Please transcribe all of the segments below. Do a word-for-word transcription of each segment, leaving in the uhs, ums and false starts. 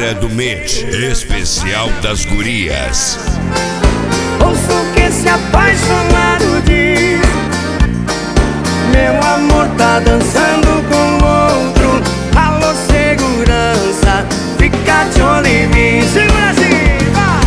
hora do mês, especial das gurias. Ouço que esse apaixonado diz: meu amor tá dançando com outro. Alô, segurança, fica de olho em mim. Segura assim, vai!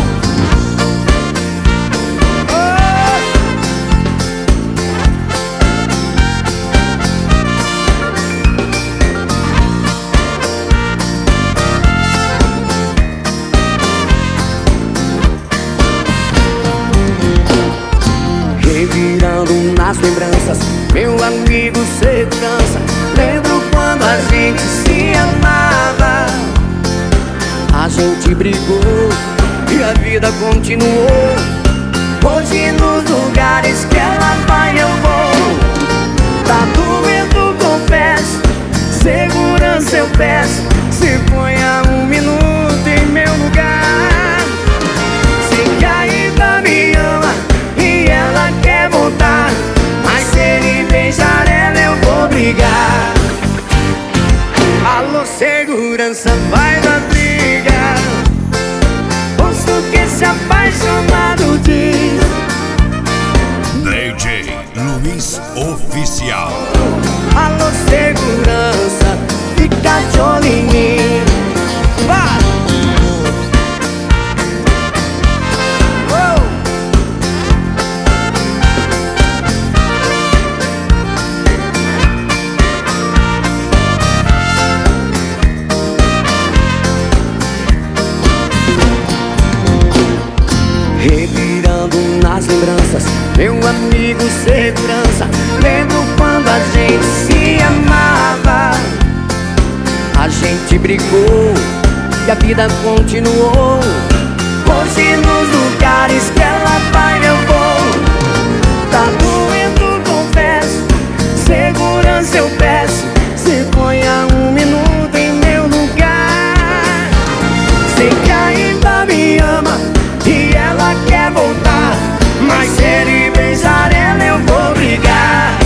Revirando nas lembranças, meu amigo segurança. Lembro quando a gente se amava. A gente brigou e a vida continuou. Hoje nos lugares que ela vai eu vou. Tá doendo, confesso, segurança eu peço. Se ponha um minuto em meu lugar. Sei que ainda me ama e ela quer voltar, mas se ele beijar ela eu vou brigar. Alô, segurança, vai da briga. Ouço que esse apaixonado diz: D J Luiz Oficial. alô, segurança, fica de olho em mim. Vai! Revirando nas lembranças, meu amigo segurança. Lembro quando a gente se amava. A gente brigou e a vida continuou. Hoje nos lugares que ela vai eu vou. Tá doendo, confesso, segurança eu peço. Se ponha um minuto em meu lugar. Sei que ainda me ama e ela quer voltar, mas se ele beijar ela eu vou brigar.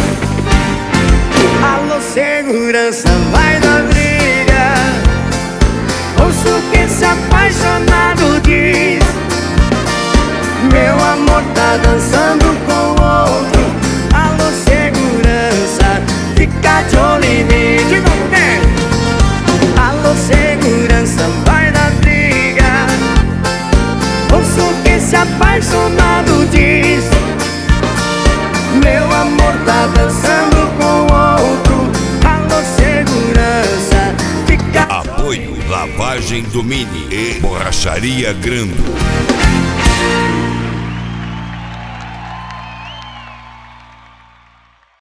Alô, segurança, vai da briga. Ouço que esse apaixonado diz: meu amor tá dançando com outro. Alô, segurança, fica de olho em mim. De novo, né? Alô, segurança, vai da briga. Ouço que esse apaixonado diz: meu amor tá dançando com outro. Alô, segurança, fica. Apoio Lavagem do Mini e Borracharia Grando.